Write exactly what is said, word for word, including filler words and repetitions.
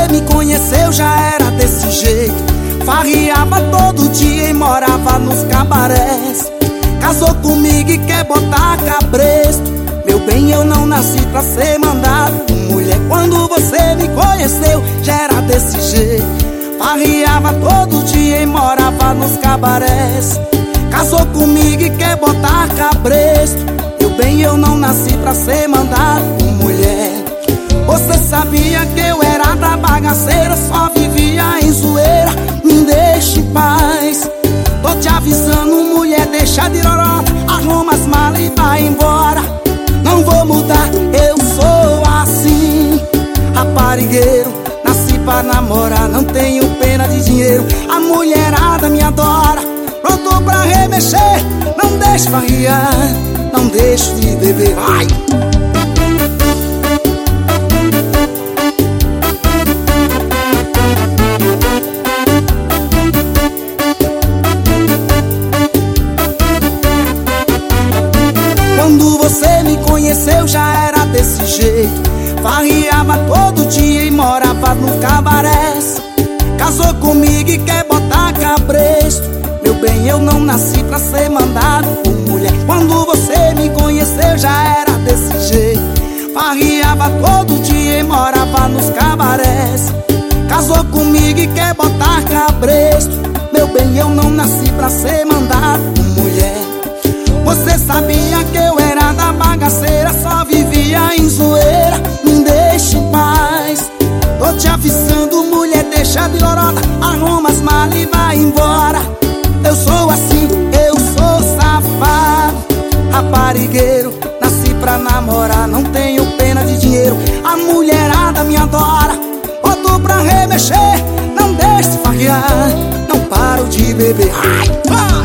me conheceu já era desse jeito. Farriava todo dia e morava nos cabarés. Casou comigo e quer botar cabresto. Meu bem, eu não nasci pra ser mandado. Mulher, quando você me conheceu já era desse jeito. Farriava todo dia e morava nos cabarés. Casou comigo e quer botar cabresto. Meu bem, eu não nasci pra ser mandado. Mulher, você sabia que eu era da bagaceira, só vivia em zoeira. Me deixe em paz. Tô te avisando, mulher, deixa de lorota. Arruma as malas e vai embora. Não vou mudar, eu sou assim. Raparigueiro, nasci pra namorar, não tenho pena de dinheiro. A mulherada me adora, pronto pra remexer. Não deixe farriar, não deixe de beber. Ai! Quando você me conheceu já era desse jeito. Farriava todo dia e morava no cabarés. Casou comigo e quer botar cabresto. Meu bem, eu não nasci pra ser mandado por mulher. Quando você me conheceu já era desse jeito. Farriava todo dia e morava nos cabarés. Casou comigo e quer botar cabresto. Meu bem, eu não nasci pra ser mandado por mulher. Você sabia que eu era da bagaceira, só vivia em zoeira. Me deixe em paz. Tô te avisando, mulher, deixa de lorota. Arruma as malas e vai embora. Eu sou assim, eu sou safado. Raparigueiro, nasci pra namorar, não tenho pena de dinheiro. A mulherada me adora, boto pra remexer. Não deixe de farrear, não paro de beber. Ai, ah!